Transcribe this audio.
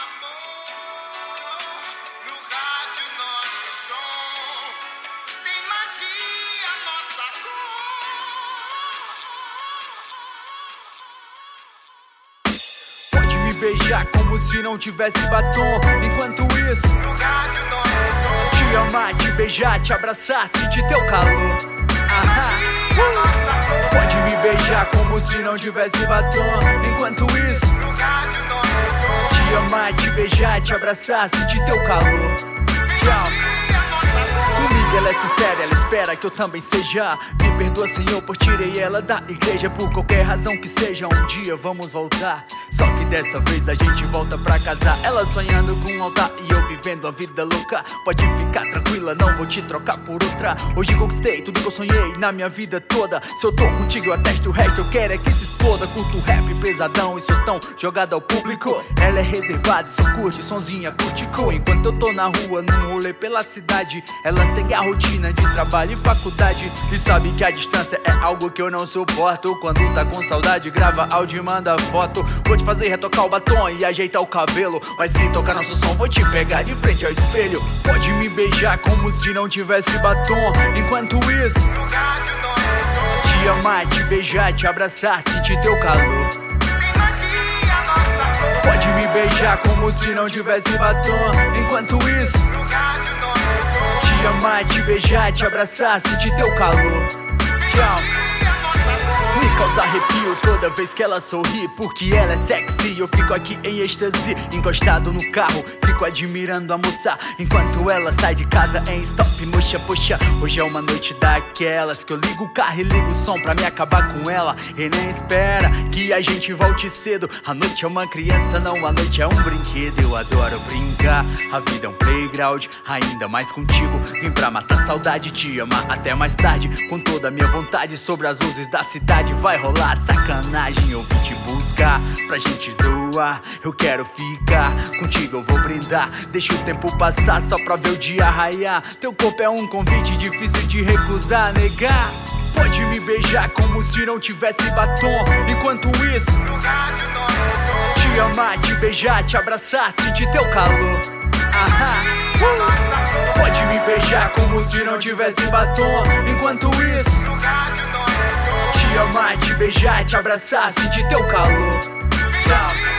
Beijar como se não tivesse batom. Enquanto isso, te amar, te beijar, te abraçar, sentir teu calor. Pode me beijar como se não tivesse batom. Enquanto isso, te amar, te beijar, te abraçar, sentir teu calor. Comigo ela é sincera, ela espera que eu também seja. Me perdoa, Senhor, por tirei ela da igreja. Por qualquer razão que seja, um dia vamos voltar. Só que dessa vez a gente volta pra casar. Ela sonhando com um altar e eu vivendo a vida louca. Pode ficar tranquila, não vou te trocar por outra. Hoje conquistei tudo que eu sonhei na minha vida toda. Se eu tô contigo eu atesto o resto, eu quero é que se exploda. Curto rap pesadão e sou tão jogado ao público. Ela é reservada e só curte sonzinha acústico. Enquanto eu tô na rua, num rolê pela cidade, ela segue a rotina de trabalho e faculdade. E sabe que a distância é algo que eu não suporto. Quando tá com saudade, grava áudio e manda foto. Vou te fazer retocar o batom e ajeitar o cabelo. Mas se tocar nosso som, vou te pegar de frente ao espelho. Pode me beijar como se não tivesse batom. Enquanto isso, te amar, te beijar, te abraçar, sentir teu calor. Pode me beijar como se não tivesse batom. Enquanto isso, te amar, te beijar, te abraçar, sentir teu calor. Me causa arrepio toda vez que ela sorri, porque ela é sexy. Eu fico aqui em êxtase, encostado no carro, fico admirando a moça enquanto ela sai de casa em stop mocha. Poxa, hoje é uma noite daquelas que eu ligo o carro e ligo o som pra me acabar com ela. E nem espera que a gente volte cedo. A noite é uma criança, não, a noite é um brinquedo. Eu adoro brincar, a vida é um playground, ainda mais contigo. Vim pra matar saudade, te amar até mais tarde, com toda a minha vontade. Sobre as luzes da cidade vai rolar sacanagem, eu vim te buscar pra gente zoar. Eu quero ficar contigo, eu vou brindar. Deixa o tempo passar só pra ver o dia raiar. Teu corpo é um convite difícil de recusar, negar. Pode me beijar como se não tivesse batom. Enquanto isso, te amar, te beijar, te abraçar, sentir teu calor. Pode me beijar como se não tivesse batom. Enquanto isso, te amar, te beijar, te abraçar, sentir teu calor.